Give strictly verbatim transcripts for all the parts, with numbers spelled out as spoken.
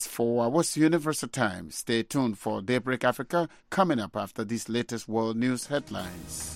For What's Universal Time, stay tuned for Daybreak Africa coming up after these latest world news headlines.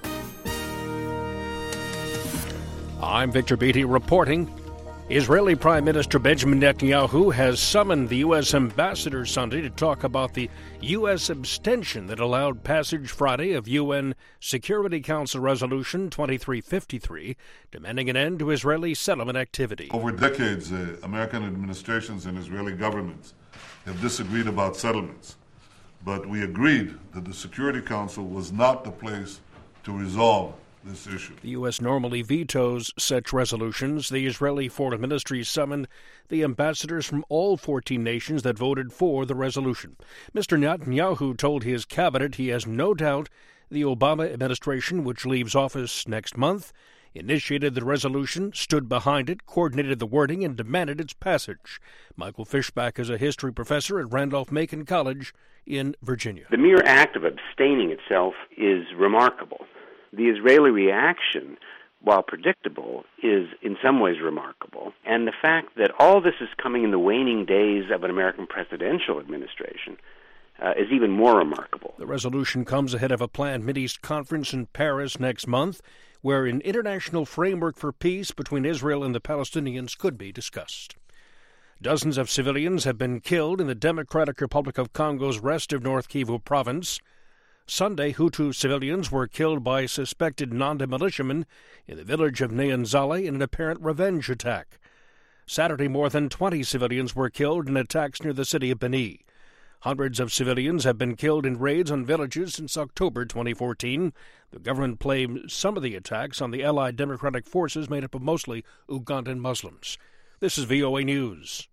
I'm Victor Beatty reporting. Israeli Prime Minister Benjamin Netanyahu has summoned the U S ambassador Sunday to talk about the U S abstention that allowed passage Friday of U N Security Council Resolution twenty-three fifty-three, demanding an end to Israeli settlement activity. Over decades, uh, American administrations and Israeli governments have disagreed about settlements, but we agreed that the Security Council was not the place to resolve this issue. The U S normally vetoes such resolutions. The Israeli Foreign Ministry summoned the ambassadors from all fourteen nations that voted for the resolution. Mister Netanyahu told his cabinet he has no doubt the Obama administration, which leaves office next month, initiated the resolution, stood behind it, coordinated the wording, and demanded its passage. Michael Fishback is a history professor at Randolph-Macon College in Virginia. The mere act of abstaining itself is remarkable. The Israeli reaction, while predictable, is in some ways remarkable. And the fact that all this is coming in the waning days of an American presidential administration uh, is even more remarkable. The resolution comes ahead of a planned Mideast conference in Paris next month, where an international framework for peace between Israel and the Palestinians could be discussed. Dozens of civilians have been killed in the Democratic Republic of Congo's rest of North Kivu province. Sunday, Hutu civilians were killed by suspected Nanda militiamen in the village of Nyanzale in an apparent revenge attack. Saturday, more than twenty civilians were killed in attacks near the city of Beni. Hundreds of civilians have been killed in raids on villages since October twenty fourteen. The government blamed some of the attacks on the Allied Democratic Forces made up of mostly Ugandan Muslims. This is V O A News.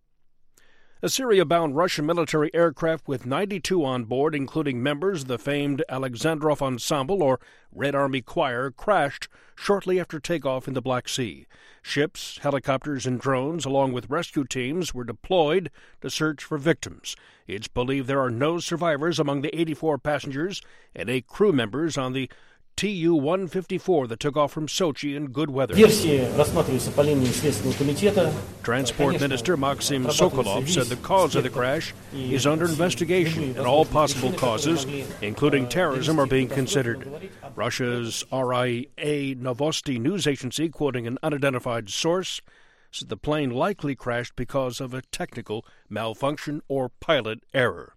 A Syria-bound Russian military aircraft with ninety-two on board, including members of the famed Alexandrov Ensemble, or Red Army Choir, crashed shortly after takeoff in the Black Sea. Ships, helicopters, and drones, along with rescue teams, were deployed to search for victims. It's believed there are no survivors among the eighty-four passengers and eight crew members on the T U one fifty-four that took off from Sochi in good weather. Transport Minister Maxim Sokolov said the cause of the crash is under investigation and all possible causes, including terrorism, are being considered. Russia's R I A Novosti news agency, quoting an unidentified source, said the plane likely crashed because of a technical malfunction or pilot error.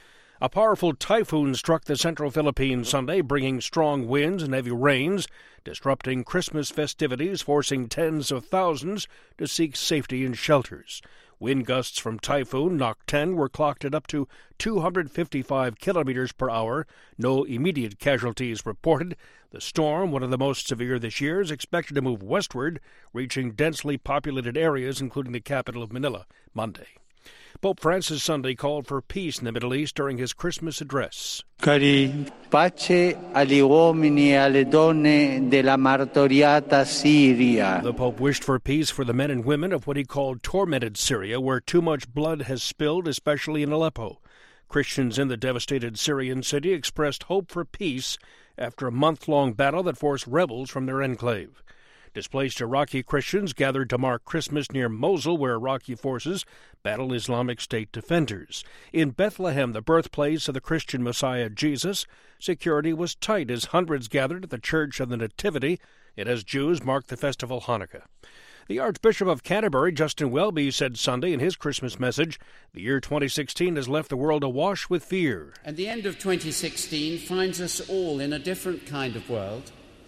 A powerful typhoon struck the central Philippines Sunday, bringing strong winds and heavy rains, disrupting Christmas festivities, forcing tens of thousands to seek safety in shelters. Wind gusts from Typhoon Nok ten were clocked at up to two hundred fifty-five kilometers per hour. No immediate casualties reported. The storm, one of the most severe this year, is expected to move westward, reaching densely populated areas, including the capital of Manila, Monday. Pope Francis Sunday called for peace in the Middle East during his Christmas address. Cari pace agli uomini e alle donne della martoriata Siria. The Pope wished for peace for the men and women of what he called tormented Syria, where too much blood has spilled, especially in Aleppo. Christians in the devastated Syrian city expressed hope for peace after a month-long battle that forced rebels from their enclave. Displaced Iraqi Christians gathered to mark Christmas near Mosul, where Iraqi forces battle Islamic State defenders. In Bethlehem, the birthplace of the Christian Messiah Jesus, security was tight as hundreds gathered at the Church of the Nativity, and as Jews marked the festival Hanukkah. The Archbishop of Canterbury, Justin Welby, said Sunday in his Christmas message, the year twenty sixteen has left the world awash with fear. And the end of twenty sixteen finds us all in a different kind of world,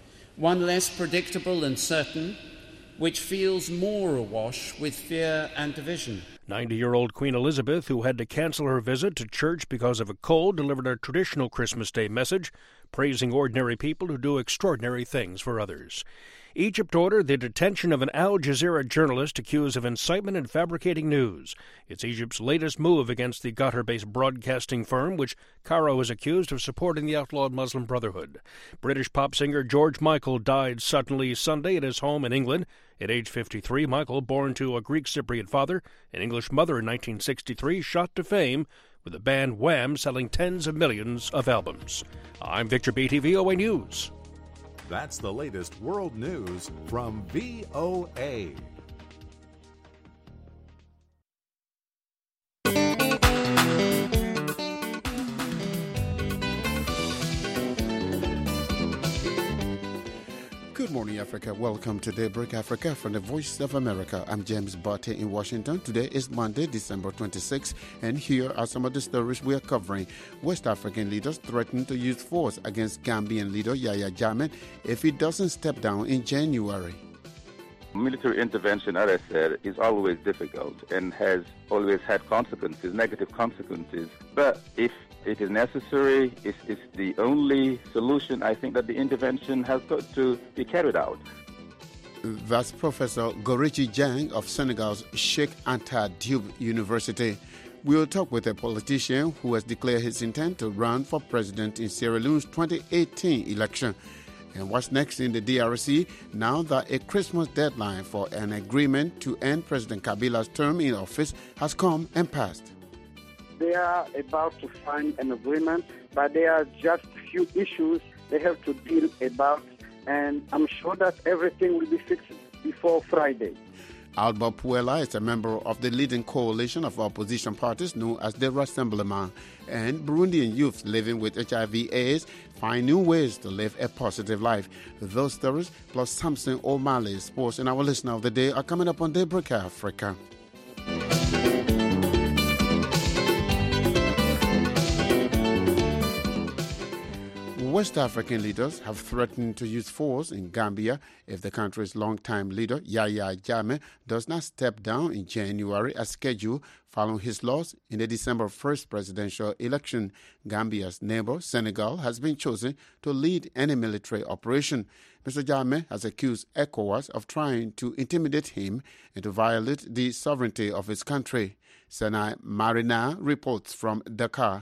one less predictable and certain, which feels more awash with fear and division. ninety-year-old Queen Elizabeth, who had to cancel her visit to church because of a cold, delivered a traditional Christmas Day message, praising ordinary people who do extraordinary things for others. Egypt ordered the detention of an Al Jazeera journalist accused of incitement and fabricating news. It's Egypt's latest move against the Qatar-based broadcasting firm, which Cairo is accused of supporting the outlawed Muslim Brotherhood. British pop singer George Michael died suddenly Sunday at his home in England. At age fifty-three, Michael, born to a Greek Cypriot father and English mother in nineteen sixty-three, shot to fame with the band Wham selling tens of millions of albums. I'm Victor Beatty, V O A News. That's the latest world news from V O A. morning, Africa. Welcome to Daybreak Africa from the Voice of America. I'm James Barty in Washington. Today is Monday, December twenty-sixth, and here are some of the stories we are covering. West African leaders threaten to use force against Gambian leader Yahya Jammeh if he doesn't step down in January. Military intervention, as I said, is always difficult and has always had consequences, negative consequences. But if it is necessary, it's, it's the only solution, I think that the intervention has got to be carried out. That's Professor Gorigi Dieng of Senegal's Cheikh Anta Diop University. We'll talk with a politician who has declared his intent to run for president in Sierra Leone's twenty eighteen election. And what's next in the D R C now that a Christmas deadline for an agreement to end President Kabila's term in office has come and passed? They are about to find an agreement, but there are just a few issues they have to deal about, and I'm sure that everything will be fixed before Friday. Alba Puela is a member of the leading coalition of opposition parties known as the Rassemblement, and Burundian youth living with H I V AIDS find new ways to live a positive life. Those stories, plus Samson O'Malley's sports and our listener of the day, are coming up on Daybreak Africa. West African leaders have threatened to use force in Gambia if the country's longtime leader, Yahya Jammeh, does not step down in January as scheduled following his loss in the December first presidential election. Gambia's neighbor, Senegal, has been chosen to lead any military operation. Mister Jammeh has accused ECOWAS of trying to intimidate him and to violate the sovereignty of his country. Senai Marina reports from Dakar.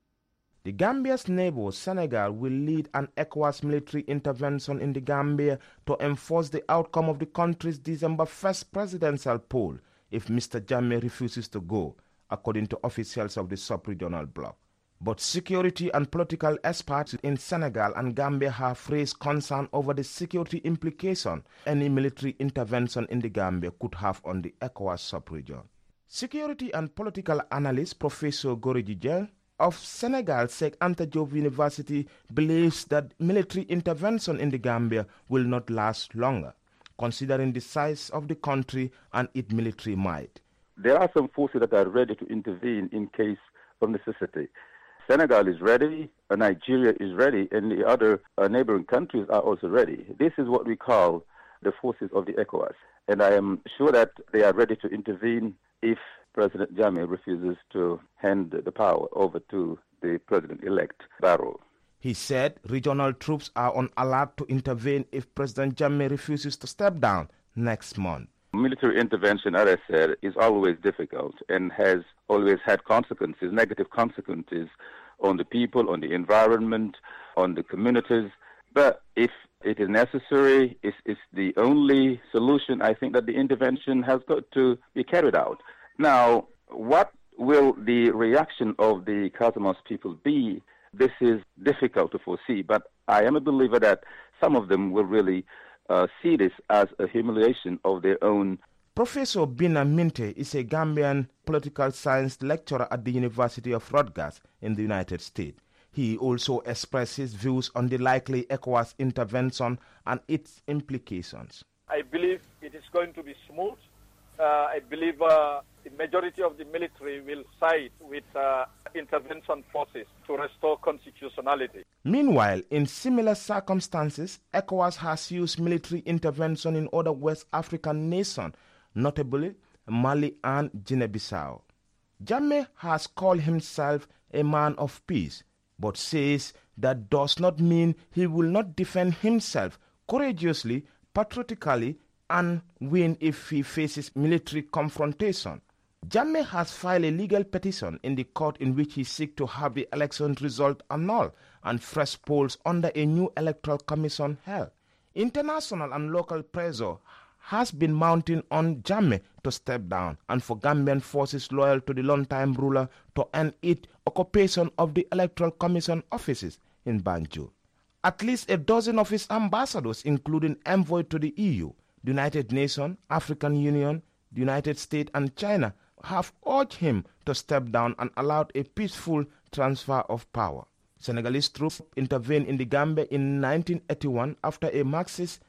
The Gambia's neighbor, Senegal, will lead an ECOWAS military intervention in the Gambia to enforce the outcome of the country's December first presidential poll if Mister Jammeh refuses to go, according to officials of the sub-regional bloc. But security and political experts in Senegal and Gambia have raised concern over the security implication any military intervention in the Gambia could have on the ECOWAS sub-region. Security and political analyst Professor Gorigi Dieng of Senegal's Cheikh Anta Diop University believes that military intervention in the Gambia will not last longer, considering the size of the country and its military might. There are some forces that are ready to intervene in case of necessity. Senegal is ready, uh, Nigeria is ready, and the other uh, neighboring countries are also ready. This is what we call the forces of the ECOWAS. And I am sure that they are ready to intervene if President Jammeh refuses to hand the power over to the president-elect Barrow. He said regional troops are on alert to intervene if President Jammeh refuses to step down next month. Military intervention, as I said, is always difficult and has always had consequences, negative consequences on the people, on the environment, on the communities. But if it is necessary, it's, it's the only solution, I think that the intervention has got to be carried out. Now, what will the reaction of the Casamance people be? This is difficult to foresee, but I am a believer that some of them will really uh, see this as a humiliation of their own. Professor Bina Minte is a Gambian political science lecturer at the University of Rutgers in the United States. He also expressed his views on the likely ECOWAS intervention and its implications. I believe it is going to be smooth. Uh, I believe uh, the majority of the military will side with uh, intervention forces to restore constitutionality. Meanwhile, in similar circumstances, ECOWAS has used military intervention in other West African nations, notably Mali and Guinea-Bissau. Jammeh has called himself a man of peace, but says that does not mean he will not defend himself courageously, patriotically, and win if he faces military confrontation. Jammeh has filed a legal petition in the court in which he seeks to have the election result annulled and fresh polls under a new electoral commission held. International and local pressure has been mounting on Jammeh to step down and for Gambian forces loyal to the long-time ruler to end its occupation of the electoral commission offices in Banjul. At least a dozen of his ambassadors, including envoy to the E U, the United Nations, African Union, the United States and China, have urged him to step down and allowed a peaceful transfer of power. Senegalese troops intervened in the Gambia in nineteen eighty-one after a Marxist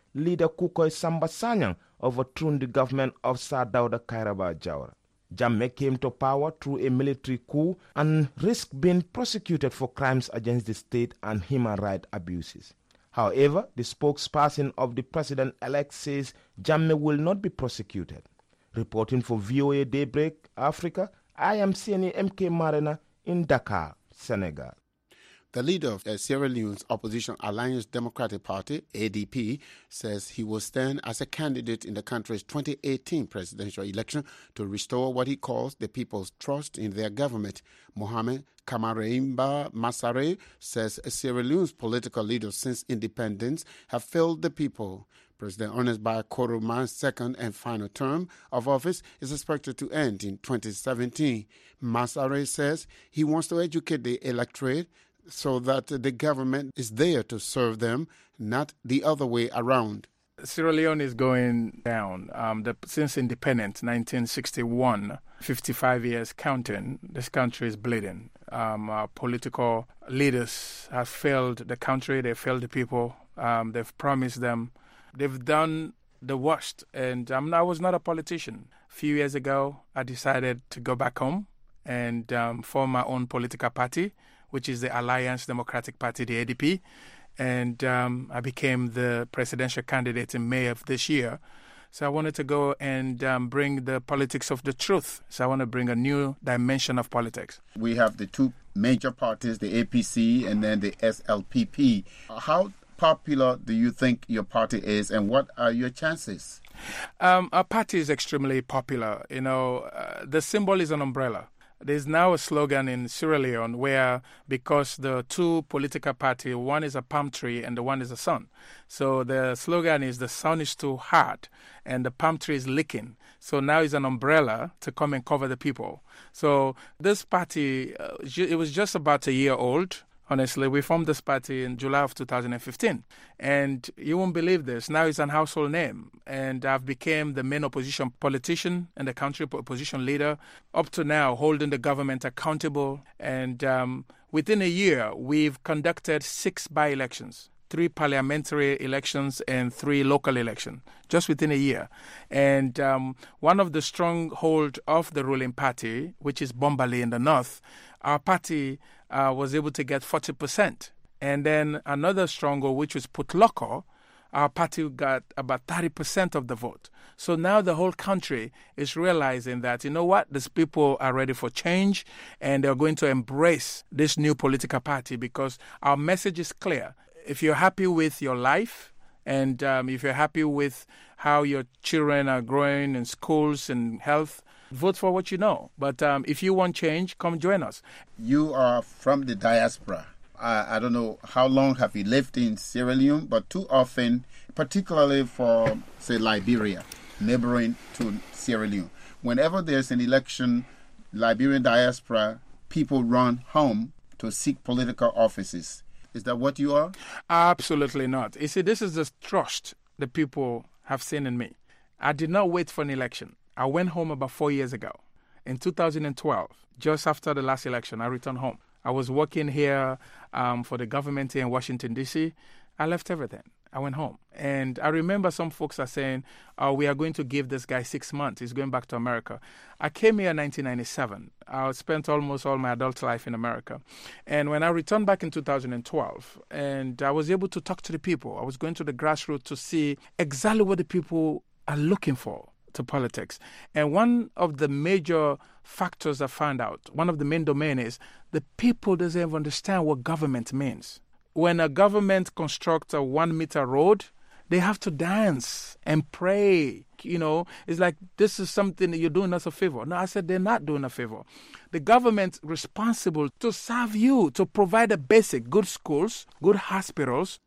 leader Kukoi Samba Sanyang overthrew the government of Sir Dawda Kairaba Jawara. Jammeh came to power through a military coup and risked being prosecuted for crimes against the state and human rights abuses. However, the spokesperson of the president-elect says Jammeh will not be prosecuted. Reporting for V O A Daybreak Africa, I am C N A M K Marina in Dakar, Senegal. The leader of Sierra Leone's opposition Alliance Democratic Party, A D P, says he will stand as a candidate in the country's twenty eighteen presidential election to restore what he calls the people's trust in their government. Mohamed Kamareimba Masare says Sierra Leone's political leaders since independence have failed the people. President Ernest Bai Koromaa's second and final term of office is expected to end in twenty seventeen. Masare says he wants to educate the electorate so that the government is there to serve them, not the other way around. Sierra Leone is going down. Um, the, since independence, nineteen sixty-one, fifty-five years counting, this country is bleeding. Um, our political leaders have failed the country, they failed the people, um, they've promised them. They've done the worst. And um, I was not a politician. A few years ago, I decided to go back home and um, form my own political party, which is the Alliance Democratic Party, the A D P. And um, I became the presidential candidate in May of this year. So I wanted to go and um, bring the politics of the truth. So I want to bring a new dimension of politics. We have the two major parties, the A P C and then the S L P P. How popular do you think your party is, and what are your chances? Um, our party is extremely popular. You know, uh, the symbol is an umbrella. There's now a slogan in Sierra Leone where, because the two political parties, one is a palm tree and the one is a sun. So the slogan is the sun is too hot and the palm tree is leaking. So now it's an umbrella to come and cover the people. So this party, uh, it was just about a year old. Honestly, we formed this party in July of two thousand fifteen. And you won't believe this. Now it's a household name. And I've become the main opposition politician and the country opposition leader, up to now holding the government accountable. And um, within a year, we've conducted six by-elections, three parliamentary elections and three local elections, just within a year. And um, one of the strongholds of the ruling party, which is Bombali in the north, our party uh, was able to get forty percent. And then another stronghold, which was Putloko, our party got about thirty percent of the vote. So now the whole country is realizing that, you know what, these people are ready for change and they're going to embrace this new political party because our message is clear. If you're happy with your life and um, if you're happy with how your children are growing in schools and health, vote for what you know. But um, if you want change, come join us. You are from the diaspora. I, I don't know how long have you lived in Sierra Leone, but too often, particularly for, say, Liberia, neighboring to Sierra Leone, whenever there's an election, Liberian diaspora, people run home to seek political offices. Is that what you are? Absolutely not. You see, this is the trust the people have seen in me. I did not wait for an election. I went home about four years ago. In two thousand twelve, just after the last election, I returned home. I was working here um, for the government here in Washington, D C. I left everything. I went home. And I remember some folks are saying, oh, we are going to give this guy six months. He's going back to America. I came here in nineteen ninety-seven. I spent almost all my adult life in America. And when I returned back in two thousand twelve, and I was able to talk to the people, I was going to the grassroots to see exactly what the people are looking for to politics. And one of the major factors I found out, one of the main domain is the people doesn't even understand what government means. When a government constructs a one meter road, they have to dance and pray. You know, it's like, this is something that you're doing us a favor. No, I said, they're not doing a favor. The government's responsible to serve you, to provide a basic, good schools, good hospitals.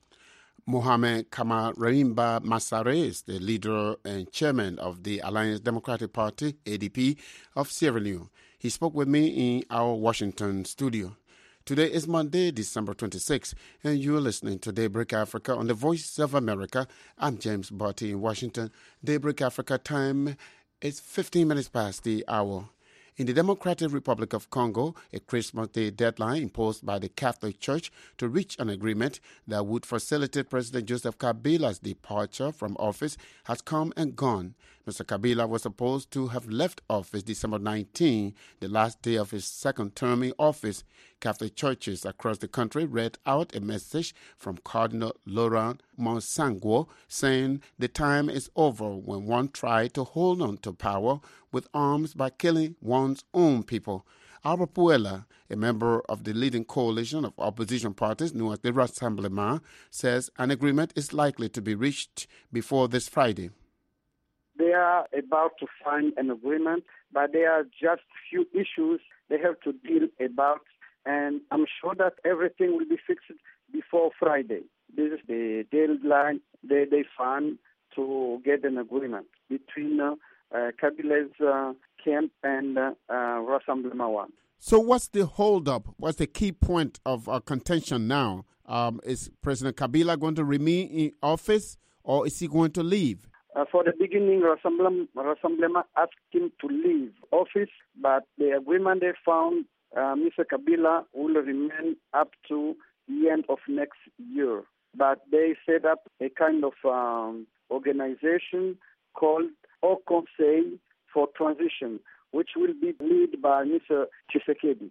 Mohamed Kamareimba Masare is the leader and chairman of the Alliance Democratic Party, A D P, of Sierra Leone. He spoke with me in our Washington studio. Today is Monday, December twenty-sixth, and you're listening to Daybreak Africa on the Voice of America. I'm James Barty in Washington. Daybreak Africa time is fifteen minutes past the hour. In the Democratic Republic of Congo, a Christmas Day deadline imposed by the Catholic Church to reach an agreement that would facilitate President Joseph Kabila's departure from office has come and gone. Mister Kabila was supposed to have left office December nineteenth, the last day of his second term in office. Catholic churches across the country read out a message from Cardinal Laurent Monsangwo saying the time is over when one tried to hold on to power with arms by killing one's own people. Alba Puela, a member of the leading coalition of opposition parties known as the Rassemblement, says an agreement is likely to be reached before this Friday. They are about to find an agreement, but there are just few issues they have to deal about, and I'm sure that everything will be fixed before Friday. This is the deadline they, they found to get an agreement between uh, uh, Kabila's uh, camp and uh, uh, Rassemblement One. So what's the holdup? What's the key point of uh, contention now? Um, is President Kabila going to remain in office, or is he going to leave? Uh, for the beginning, Rassemblement, Rassemblement asked him to leave office, but the agreement they found, uh, Mister Kabila will remain up to the end of next year. But they set up a kind of um, organization called Au Conseil for Transition, which will be led by Mister Tshisekedi.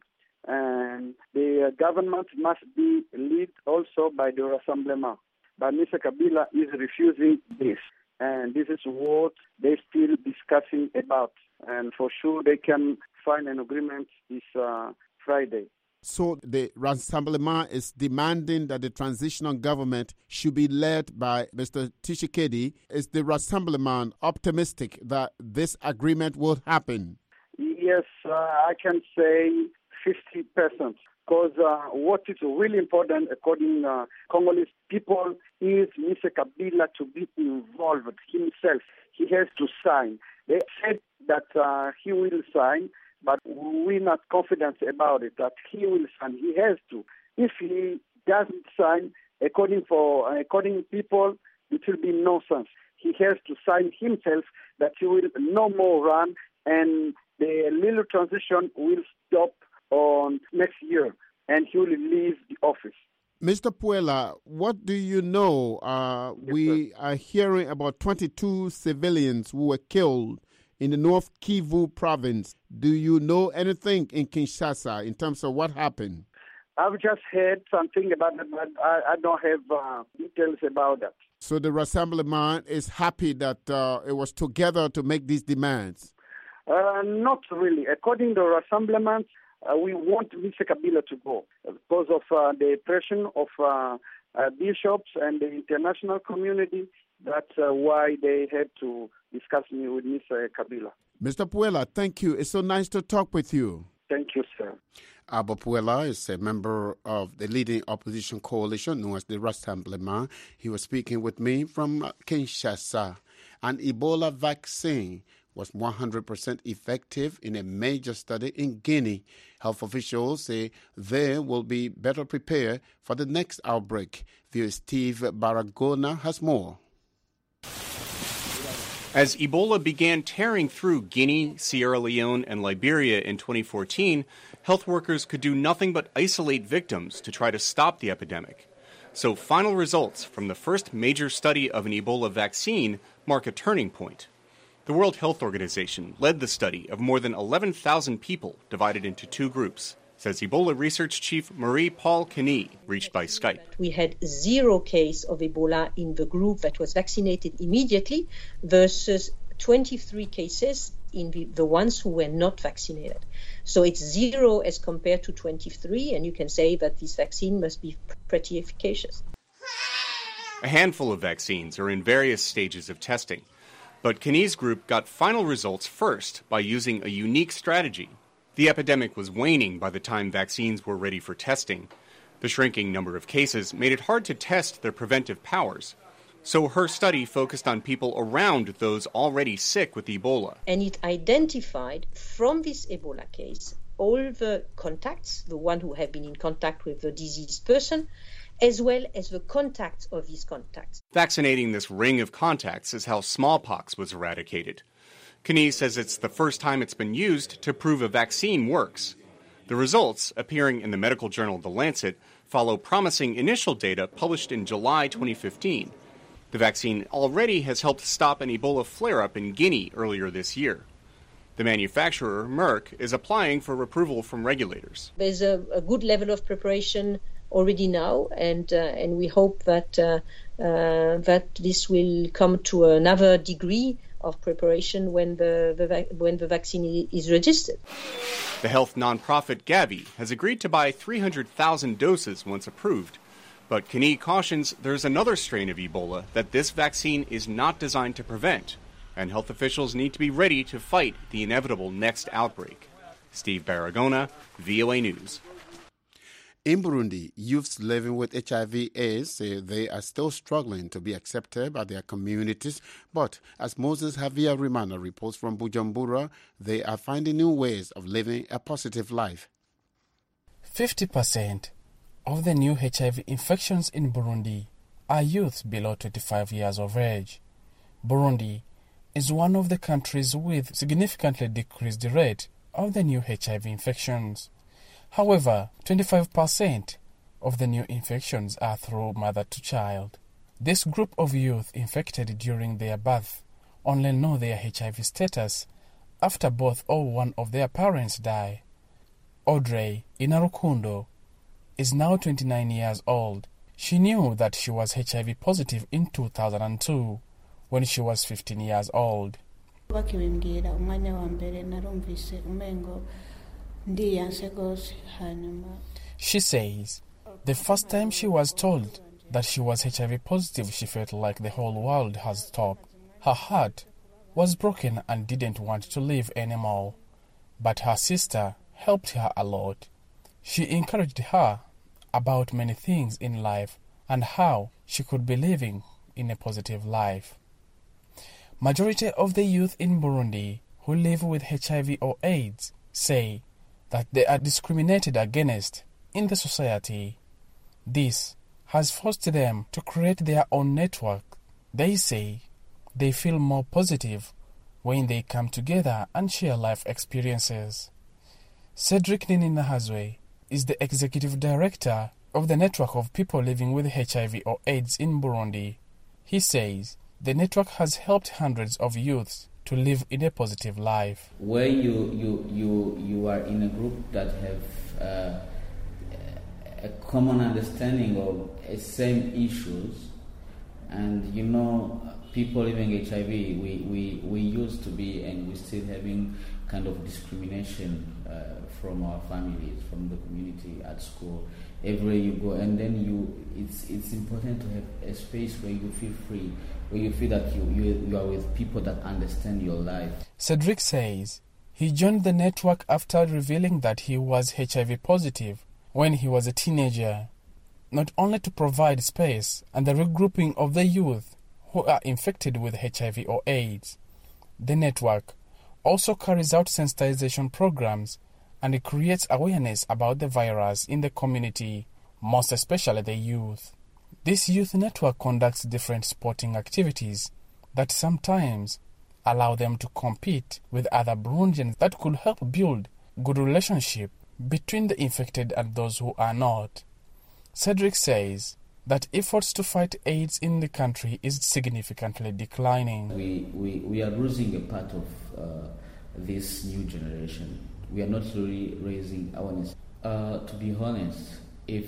And the uh, government must be led also by the Rassemblement. But Mister Kabila is refusing this. And this is what they're still discussing about. And for sure they can find an agreement this uh, Friday. So the Rassemblement is demanding that the transitional government should be led by Mister Tshisekedi. Is the Rassemblement optimistic that this agreement will happen? Yes, uh, I can say fifty percent. Because uh, what is really important, according to uh, Congolese people, is Mister Kabila to be involved himself. He has to sign. They said that uh, he will sign, but we're not confident about it, that he will sign. He has to. If he doesn't sign, according for according to people, it will be nonsense. He has to sign himself that he will no more run, and the little transition will stop on next year, and he will leave the office. Mister Puela, what do you know? Uh, yes, we sir. are hearing about twenty-two civilians who were killed in the North Kivu province. Do you know anything in Kinshasa in terms of what happened? I've just heard something about it, but I, I don't have uh, details about that. So the Rassemblement is happy that uh, it was together to make these demands? Uh, not really. According to the Rassemblement, Uh, we want Mister Kabila to go because of uh, the pressure of uh, uh, bishops and the international community. That's uh, why they had to discuss me with Mister Kabila. Mister Puela, thank you. It's so nice to talk with you. Thank you, sir. Alba Puela is a member of the leading opposition coalition known as the Rassemblement. He was speaking with me from Kinshasa. An Ebola vaccine was one hundred percent effective in a major study in Guinea. Health officials say they will be better prepared for the next outbreak. V O A's Steve Baragona has more. As Ebola began tearing through Guinea, Sierra Leone, and Liberia in twenty fourteen, health workers could do nothing but isolate victims to try to stop the epidemic. So final results from the first major study of an Ebola vaccine mark a turning point. The World Health Organization led the study of more than eleven thousand people divided into two groups, says Ebola Research Chief Marie-Paule Kenny, reached by Skype. We had zero case of Ebola in the group that was vaccinated immediately versus twenty-three cases in the, the ones who were not vaccinated. So it's zero as compared to twenty-three, and you can say that this vaccine must be pretty efficacious. A handful of vaccines are in various stages of testing. But Kenny's group got final results first by using a unique strategy. The epidemic was waning by the time vaccines were ready for testing. The shrinking number of cases made it hard to test their preventive powers. So her study focused on people around those already sick with Ebola. And it identified from this Ebola case all the contacts, the one who have been in contact with the diseased person, as well as the contacts of these contacts. Vaccinating this ring of contacts is how smallpox was eradicated. Kani says it's the first time it's been used to prove a vaccine works. The results, appearing in the medical journal The Lancet, follow promising initial data published in July twenty fifteen. The vaccine already has helped stop an Ebola flare-up in Guinea earlier this year. The manufacturer, Merck, is applying for approval from regulators. There's a, a good level of preparation already now, and uh, and we hope that uh, uh, that this will come to another degree of preparation when the, the vac- when the vaccine is registered. The health nonprofit Gavi has agreed to buy three hundred thousand doses once approved. But Kani cautions there's another strain of Ebola that this vaccine is not designed to prevent, and health officials need to be ready to fight the inevitable next outbreak. Steve Baragona, V O A News. In Burundi, youths living with H I V AIDS say they are still struggling to be accepted by their communities. But as Moses Javier Rimana reports from Bujumbura, they are finding new ways of living a positive life. fifty percent of the new H I V infections in Burundi are youths below twenty-five years of age. Burundi is one of the countries with significantly decreased rate of the new H I V infections. However, twenty-five percent of the new infections are through mother to child. This group of youth infected during their birth only know their H I V status after both or one of their parents die. Audrey Inarukundo is now twenty-nine years old. She knew that she was H I V positive in two thousand two when she was fifteen years old. She says the first time she was told that she was H I V positive, she felt like the whole world has stopped. Her heart was broken and didn't want to live anymore. But her sister helped her a lot. She encouraged her about many things in life and how she could be living in a positive life. Majority of the youth in Burundi who live with H I V or AIDS say that they are discriminated against in the society. This has forced them to create their own network. They say they feel more positive when they come together and share life experiences. Cedric Nininahazwe is the executive director of the network of people living with H I V or AIDS in Burundi. He says the network has helped hundreds of youths to live in a positive life. Where you you you you are in a group that have uh, a common understanding of the same issues, and you know people living H I V, we, we, we used to be and we're still having kind of discrimination uh, from our families, from the community, at school, everywhere you go, and then you it's it's important to have a space where you feel free, where you feel that you, you, you are with people that understand your life. Cedric says he joined the network after revealing that he was H I V positive when he was a teenager, not only to provide space and the regrouping of the youth who are infected with H I V or AIDS. The network also carries out sensitization programs and it creates awareness about the virus in the community, most especially the youth. This youth network conducts different sporting activities that sometimes allow them to compete with other Burundians that could help build good relationship between the infected and those who are not. Cedric says that efforts to fight AIDS in the country is significantly declining. We, we, we are losing a part of uh, this new generation. We are not really raising awareness. Uh, to be honest, if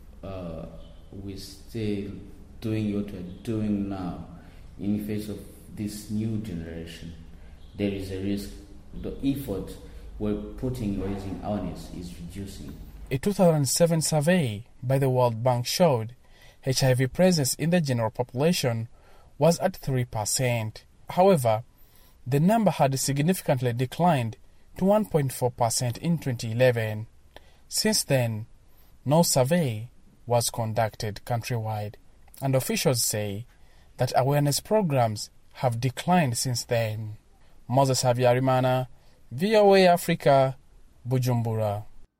uh, we're still doing what we're doing now in the face of this new generation, there is a risk the effort we're putting raising awareness is reducing. A two thousand seven survey by the World Bank showed H I V presence in the general population was at three percent. However, the number had significantly declined to one point four percent in twenty eleven. Since then, no survey was conducted countrywide, and officials say that awareness programs have declined since then. Moses Havyarimana, V O A Africa, Bujumbura.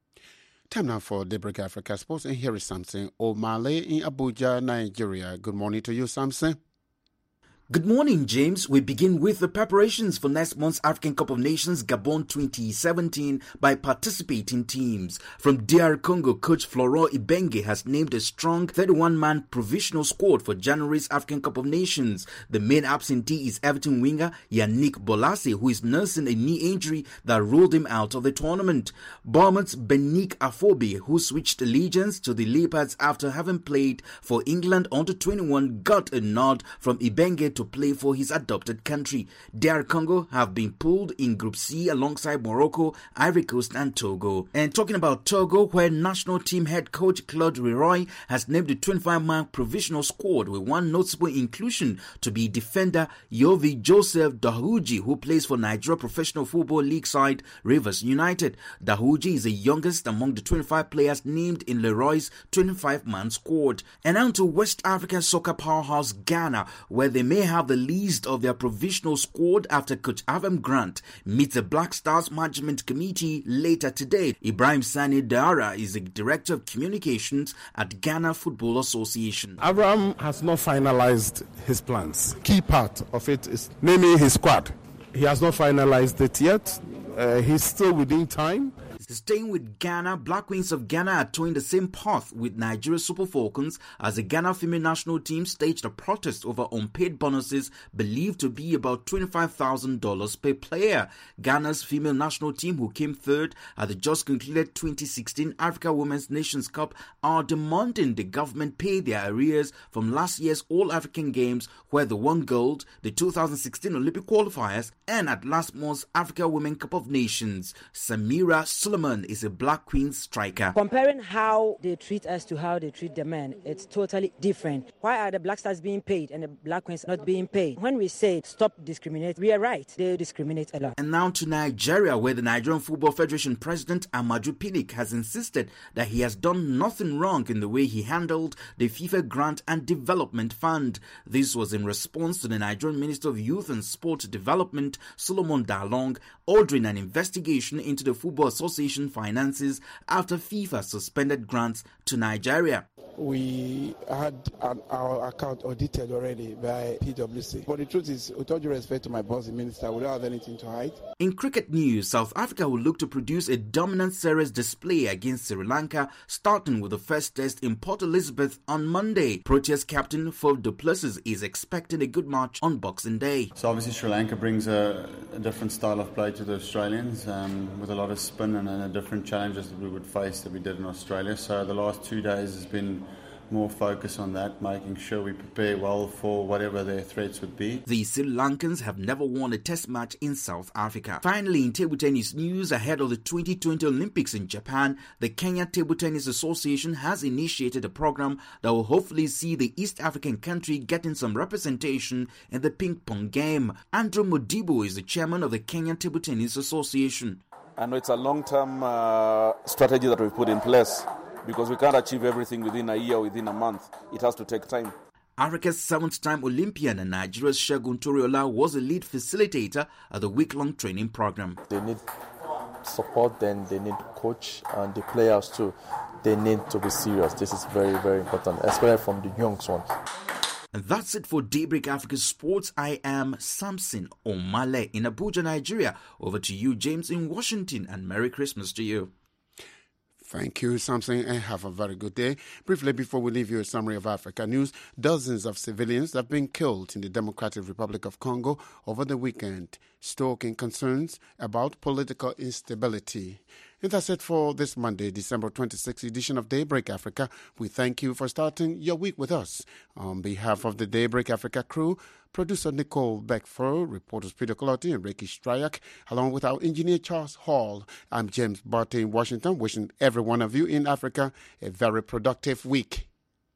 Time now for Daybreak Africa Sports, and here is Samson O'Malley in Abuja, Nigeria. Good morning to you, Samson. Good morning, James. We begin with the preparations for next month's African Cup of Nations Gabon twenty seventeen by participating teams. From D R Congo, coach Florent Ibenge has named a strong thirty-one man provisional squad for January's African Cup of Nations. The main absentee is Everton winger Yannick Bolasie, who is nursing a knee injury that ruled him out of the tournament. Bournemouth's Benik Afobe, who switched allegiance to the Leopards after having played for England under twenty-one, got a nod from Ibenge to play for his adopted country. D R Congo have been pulled in Group C alongside Morocco, Ivory Coast and Togo. And talking about Togo, where national team head coach Claude Leroy has named a twenty-five man provisional squad with one notable inclusion to be defender Yovi Joseph Dahuji, who plays for Nigeria Professional Football League side Rivers United. Dahuji is the youngest among the twenty-five players named in Leroy's twenty-five man squad. And on to West African soccer powerhouse Ghana, where they may have the least of their provisional squad after coach Avram Grant meets the Black Stars Management Committee later today. Ibrahim Sani Dara is the Director of Communications at Ghana Football Association. Avram has not finalized his plans. Key part of it is naming his squad. He has not finalized it yet. Uh, he's still within time. Staying with Ghana, Black Queens of Ghana are towing the same path with Nigeria Super Falcons as the Ghana female national team staged a protest over unpaid bonuses believed to be about twenty-five thousand dollars per player. Ghana's female national team, who came third at the just concluded twenty sixteen Africa Women's Nations Cup, are demanding the government pay their arrears from last year's All-African Games, where they won gold, the two thousand sixteen Olympic qualifiers, and at last month's Africa Women Cup of Nations. Samira Solomon is a Black Queens striker. Comparing how they treat us to how they treat the men, it's totally different. Why are the Black Stars being paid and the Black Queens not being paid? When we say stop discriminate, we are right. They discriminate a lot. And now to Nigeria, where the Nigerian Football Federation President Amaju Pinnick has insisted that he has done nothing wrong in the way he handled the FIFA Grant and Development Fund. This was in response to the Nigerian Minister of Youth and Sport Development, Solomon Dalong, ordering an investigation into the Football Association finances after FIFA suspended grants to Nigeria. We had an, our account audited already by P W C. But the truth is, with all due respect to my boss, the minister, we don't have anything to hide. In cricket news, South Africa will look to produce a dominant series display against Sri Lanka, starting with the first test in Port Elizabeth on Monday. Proteas captain Faf du Plessis is expecting a good match on Boxing Day. So obviously Sri Lanka brings a, a different style of play to the Australians, um, with a lot of spin and, and a different challenges that we would face that we did in Australia. So the last two days has been more focus on that, making sure we prepare well for whatever their threats would be. The Sri Lankans have never won a test match in South Africa. Finally, in table tennis news, ahead of the twenty twenty Olympics in Japan, the Kenya Table Tennis Association has initiated a program that will hopefully see the East African country getting some representation in the ping pong game. Andrew Modibo is the chairman of the Kenya Table Tennis Association. I know it's a long-term uh, strategy that we put in place, because we can't achieve everything within a year, within a month. It has to take time. Africa's seventh-time Olympian and Nigeria's Segun Toriola was the lead facilitator at the week-long training program. They need support, then they need coach, and the players too. They need to be serious. This is very, very important, especially from the young ones. And that's it for Daybreak Africa Sports. I am Samson Omale in Abuja, Nigeria. Over to you, James, in Washington, and Merry Christmas to you. Thank you, Samson, and have a very good day. Briefly, before we leave you a summary of Africa news, dozens of civilians have been killed in the Democratic Republic of Congo over the weekend, stoking concerns about political instability. And that's it for this Monday, December twenty-sixth edition of Daybreak Africa. We thank you for starting your week with us. On behalf of the Daybreak Africa crew, producer Nicole Beckford, reporters Peter Colotti and Ricky Stryak, along with our engineer Charles Hall, I'm James Barty in Washington, wishing every one of you in Africa a very productive week.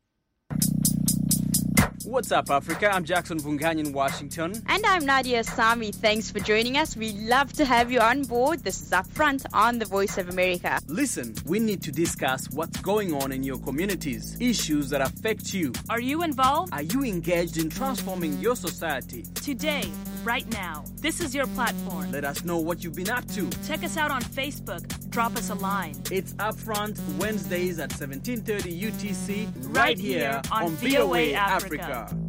What's up, Africa? I'm Jackson Vungany in Washington. And I'm Nadia Sami. Thanks for joining us. We love to have you on board. This is Upfront on the Voice of America. Listen, we need to discuss what's going on in your communities, issues that affect you. Are you involved? Are you engaged in transforming your society? Today, right now, this is your platform. Let us know what you've been up to. Check us out on Facebook. Drop us a line. It's Upfront Wednesdays at seventeen thirty U T C, right, right here on, on V O A Africa. Africa.